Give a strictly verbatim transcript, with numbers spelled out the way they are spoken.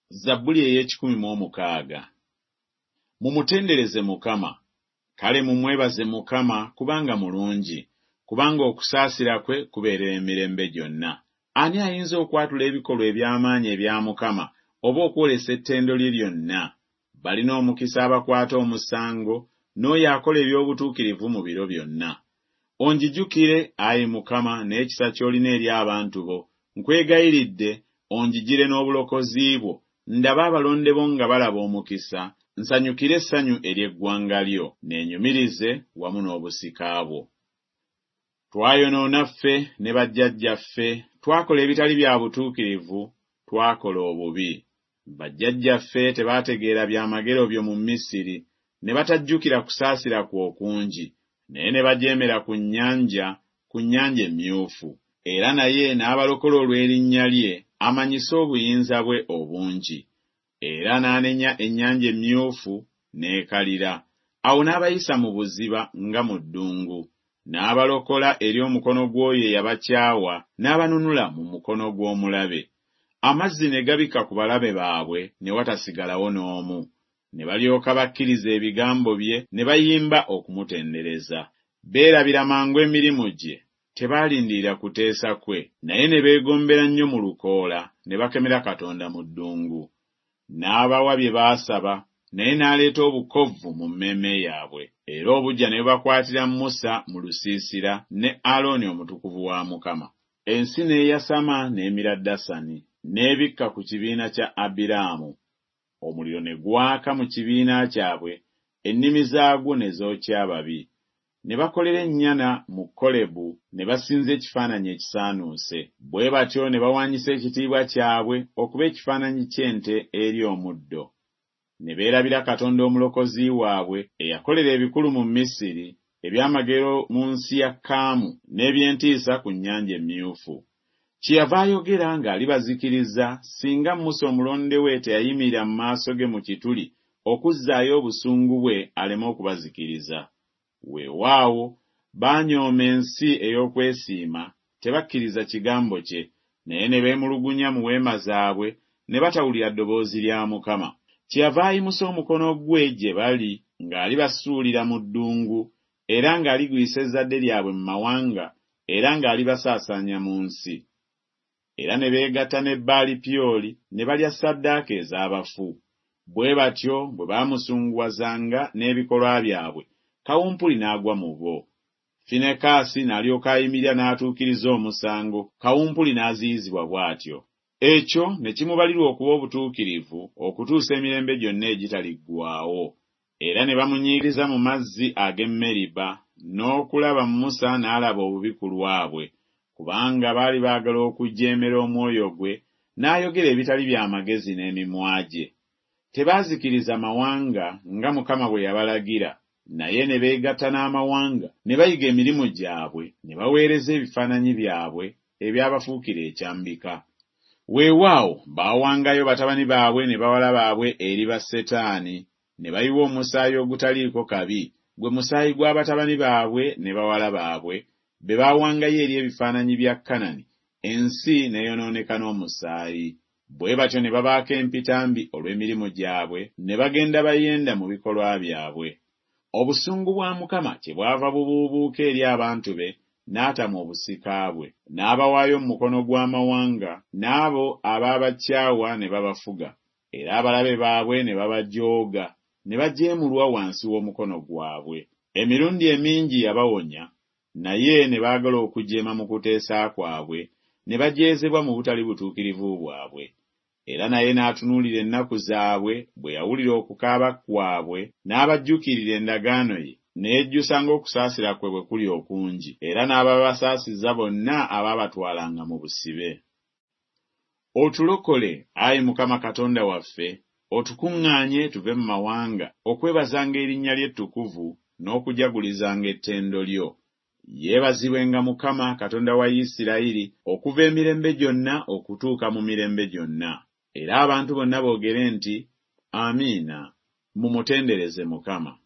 Zabbuli ey'ekikumi mu omukaaga. Mumutendereze Mukama, kale mumwebaze Mukama kubanga mulungi, kubanga okusaasira kwe kubeerera emirembe gyonna. Ani ayinza okwatula ebikolwa eby'amaanyi ebya Mukama oba okwolesa ettendo lye lyonna? Balina omukisa abakwata omusango n'oyo akola eby'obutuukirivu mu biro byonna. Onjijukire, Ayi Mukama, n'ekisa ky'olina eri abantu bo. Nkwegayiridde, onjigire n'obulokozi bwo. Ndaba abalonde bo nga balaba omukisa. Nsanyukire essanyu ery'eggwanga lyo, neenyumirize wamu n'obusika bwo. Twayonoona ffe ne bajjajjaffe, twakola ebitali bya butuukirivu, twakola obubi. Bajjajjaffe tebaategeera byamagero byo mu Misiri, ne batajjukira kusaasira kwo okungi, naye ne bajeemera ku nnyanja, ku nnyanja emmyufu. Era naye n'abalokola olw'erinnya lye, amanyise obuyinza bwe obungi. Era n'anenya ennyanja emmyufu n'ekalira. Awo n'abayisa mu buziba nga mu ddungu. N'abalokola eri omukono gw'oyo eyabakyawa, n'abanunula mu mukono gw'omulabe. Amazzi ne gabika ku balabe baabwe, ne watasigalawo n'omu. Ne balyoka bakkiriza ebigambo bye, ne bayimba okumutendereza. Beerabira mangu emirimu gye, tebaalindirira kuteesa kwe, naye ne beegombera nnyo mu lukoola, ne bakemera Katonda mu ddungu. N'abawa bye baasaba, naye n'aleeta obukovvu mu mmeeme yaabwe. Era obujja ne bubakwatira Musa mu lusiisira ne Alooni omutukuvu wa Mukama. Ensi n'eyasama n'emira Dasani, n'ebikka ku kibiina kya Abiraamu. Omuliro ne gwaka mu kibiina kyabwe, ennimi zaagwo ne zookya ababi. Ne bakolera ennyana mu Kolebu, ne basinza ekifaananyi ekisaanuuse. Bwe batyo ne bawaanyisa ekitiibwa kyabwe okuba ekifaananyi ky'ente eri omuddo. Ne beerabira Katonda omulokozi waabwe eyakolera ebikulu mu Misiri, ebyamagero mu nsi ya Kaamu, n'ebyentiisa ku nnyanja emmyufu. Kyeyava ayogera ng'alibazikiriza singa Musa omulonde we teyayimirira mu maaso ge mu kituli okuzzaayo obusungu bwe aleme okubazikiriza. Weewaawo baanyooma ensi ey'okwesiima, tebakkiriza kigambo kye, naye ne beemulugunya mu weema zaabwe, ne batawulira ddoboozi lya Mukama. Kyeyava ayimusa omukono gwe gye bali ng'alibasuulira mu ddungu, era ng'aligwisa ezzadde lyabwe mu mawanga, era ng'alibasaasaanya mu nsi. Era ne beegatta ne Baali Pyoli ne balya ssaddaaka ez'abafu. Bwe batyo bwe baamusunguwazanga n'ebikolwa byabwe, kawumpuli n'agwa mu bo. Finekaasi n'alyoka ayimirira n'atuukiriza omusango, kawumpuli n'aziyizibwa bw'atyo. Ekyo ne kimubalirwa okuba obutuukirivu okutuusa emirembe gyonna egitaliggwaawo. Era ne bamunyiikiriza mu mazzi ag'e Meriba, n'okulaba Musa n'alaba obubi ku lwabwe, kubanga baali baagala okujeemera omwoyo gwe, n'ayogera ebitali by'amagezi n'emimwa gye. Tebaazikiriza mawanga nga Mukama bwe yabalagira, naye ne beegatta n'amawanga, ne bayiga emirimu gyabwe, ne baweereza ebifaananyi byabwe ebyabafuukira ekyambika. Weewaawo baawangayo batabani baabwe ne bawala baabwe eri Basetaani, ne bayiwa omusaayi ogutaliiko kabi, gwe musaayi gw'abatabani baabwe ne bawala baabwe, be baawangayo eri ebifaananyi bya Kanani, ensi n'eyonooneka n'omusaayi. Bwe batyo ne babaako empitambi olw'emirimu gyabwe, ne bagenda bayenda mu bikolwa byabwe. Obusungu bwa Mukama kyebwava bubuubuuka eri abantu be, n'atama obusika bwe, n'abawaayo mu mukono gw'amawanga, n'abo abaabakyawa ne babafuga, era abalabe baabwe ne babajooga, ne bajeemulwa wansi w'omukono gwabwe. Emirundi emingi yabawonya, naye ne baagala okujeema mu kuteesa kwabwe, ne bajeezebwa mu butali butuukirivu bwabwe. Era naye n'atunuulira ennaku zaabwe, bwe yawulira okukaaba kwabwe, n'abajjukirira endagaano ye, n'ejjusa ng'okusaasira kwe bwe kuli okungi, era n'ababasaasiza bonna abaabatwalanga mu busibe. Otulokole, Ayi Mukama Katonda waffe, otukuŋŋaanye tuve mu mawanga, okwebazanga erinnya lye ettukuvu, n'okujagulizanga ettendo lyo. Yeebazibwenga Mukama Katonda wa Isirayiri okuva emirembe gyonna okutuuka mu mirembe gyonna. Era abantu bonna boogere nti, Amiina. Mumutendereze Mukama.